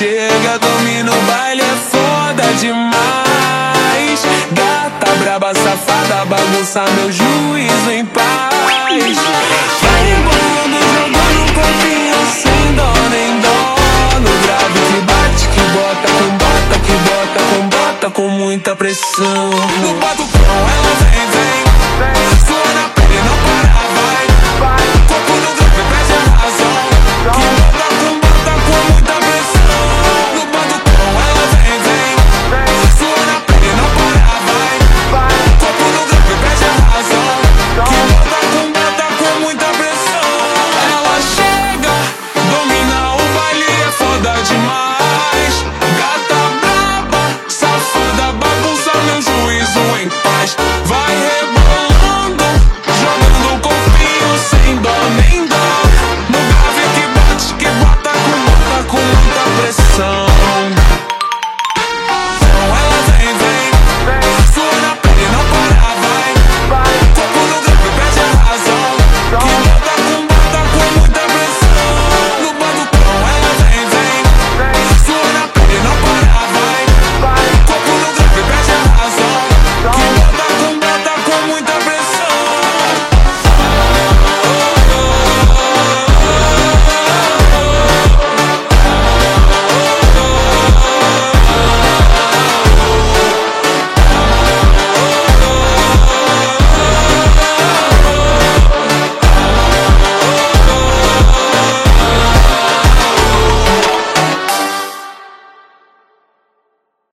chega, domina o baile, é foda demais. Gata braba, safada, bagunça meu juízo em paz. Vai embolando, jogando corpinho sem dó nem dó. No grave que bate, que bota, com bota, que bota, com bota, com muita pressão. No batucão ela vem